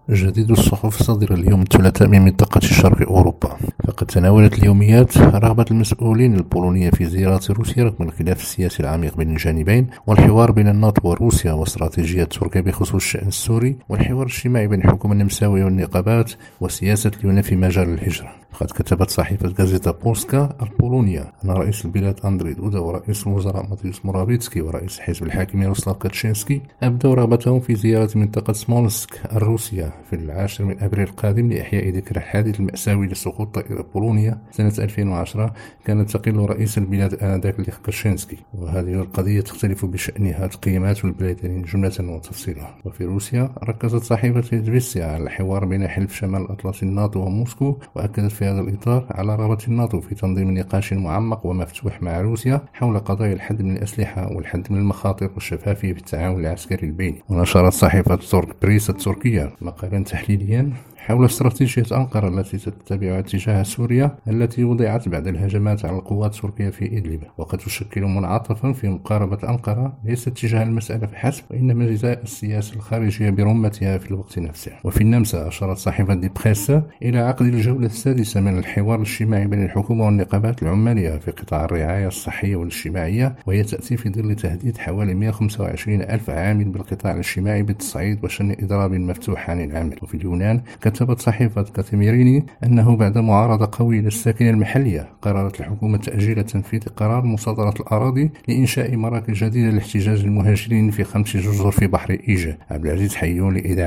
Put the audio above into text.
جديد الصحف الصادرة اليوم الثلاثاء من منطقة شرق أوروبا. فقد تناولت اليوميات رغبة المسؤولين البولونيين في زيارة روسيا رغم الخلاف السياسي العميق بين الجانبين، والحوار بين الناتو وروسيا، واستراتيجية تركيا بخصوص الشأن السوري، والحوار الاجتماعي بين الحكومة النمساوية والنقابات، وسياسة اليونان في مجال الهجرة. فقد كتبت صحيفة غازيتا بولسكا البولونية أن رئيس البلاد أندري دودا ورئيس الوزراء ماتيوس موراويتسكي ورئيس الحزب الحاكم ياروسلاف كاتشينسكي أبدوا رغبتهم في زيارة منطقة سمولنسك الروسية في 10 من أبريل القادم لإحياء ذكرى الحادث المأساوي لسقوط طائرة بولونيا سنة 2010 كانت تقل رئيس البلاد آنذاك ليخ كاتشينسكي. وهذه القضية تختلف بشأنها القيمات والبلدين جملة وتفصيلا. وفي روسيا ركزت صحيفة إزفيستيا على الحوار بين حلف شمال الأطلسي الناتو وموسكو، وأكدت في هذا الإطار على رغبة الناتو في تنظيم نقاش معمق ومفتوح مع روسيا حول قضايا الحد من الأسلحة والحد من المخاطر والشفافية في التعاون العسكري البيني. ونشرت صحيفة تورك بريس التركية مقالا تحليليا حول استراتيجية أنقرة التي تتبعها تجاه سوريا التي وضعت بعد الهجمات على القوات التركية في إدلب، وقد تشكل منعطفا في مقاربة أنقرة ليست تجاه المسألة فحسب، وإنما جزاء السياسة الخارجية برمتها في الوقت نفسه. وفي النمسا أشارت صحيفة دي بريس إلى عقد الجولة السادسة من الحوار الاجتماعي بين الحكومة والنقابات العمالية في قطاع الرعاية الصحية والاجتماعية، وهي تأتي في ظل تهديد حوالي 125 ألف عامل بالقطاع الاجتماعي بالتصعيد وشن إضراب مفتوح عن العمل. وفي اليونان كتبت صحيفة كاتيميريني أنه بعد معارضة قوية للساكنة المحلية قررت الحكومة تأجيل تنفيذ قرار مصادرة الأراضي لإنشاء مراكز جديدة لاحتجاز المهاجرين في 5 جزر في بحر إيجا. عبد العزيز حيون لإذاعة